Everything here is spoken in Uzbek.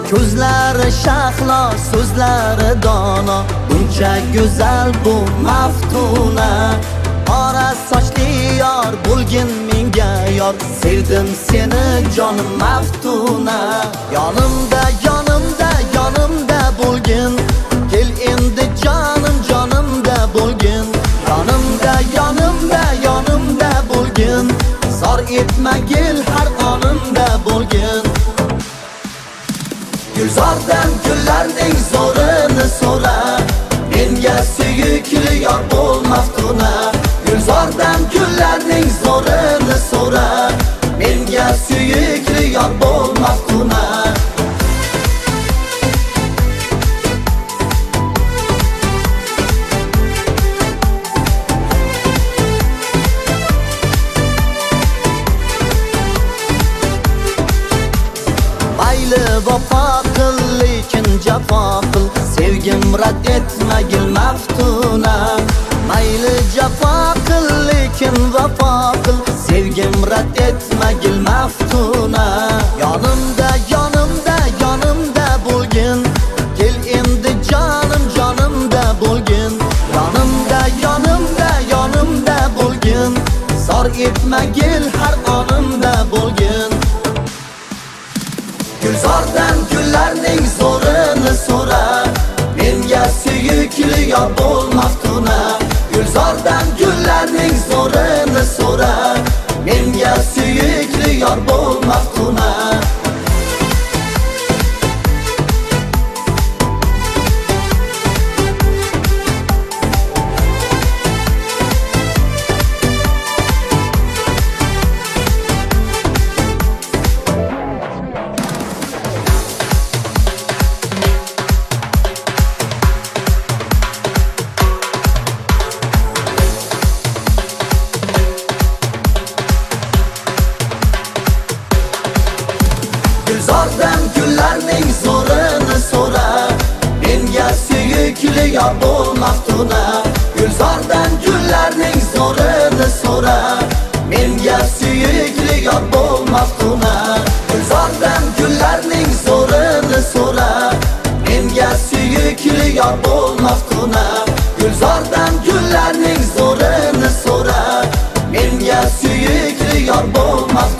Ko'zlari shahlo, so'zlari dono, buncha go'zal bu maftuna. Qora sochli yor bo'lgin menga yor, sevdim seni jonim maftuna. Yonimda yonimda yonimda bo'lgin, kel endi jonim jonimda bo'lgin. Yonimda yonimda yonimda bo'lgin, zor etmagil har onimda bo'lgin. Gulzordan gullarning zo'rini so'ra, menga suyukli yor bo'l maftuna. Gulzordan gullarning zo'rini so'ra, menga suyukli yor bo'l maftuna. Mayli vafo qil, lekin jafo qil, sevgim rad etmagil maftuna. Mayli jafo qil, lekin vafo qil, sevgim rad etmagil maftuna. Yonimda yonimda yonimda bo'lgin, kel endi jonim jonimda bo'lgin. Yonimda yonimda yonimda bo'lgin, zor etmagil har onimda bo'lgin. Gulzordan gullarning zo'rini so'ra, menga suyukli yor bo'l maftuna. Gulzordan gullarning zo'rini so'ra, menga suyukli yor bo'l maftuna. Gulzordan gullarning zo'rini so'ra, menga suyukli yor bo'l maftuna. Gulzordan gullarning zo'rini so'ra, menga suyukli yor bo'l maftuna. Gulzordan gullarning zo'rini so'ra, menga suyukli yor bo'l maftuna. Gulzordan gullarning zo'rini so'ra, menga suyukli yor bo'l maftuna.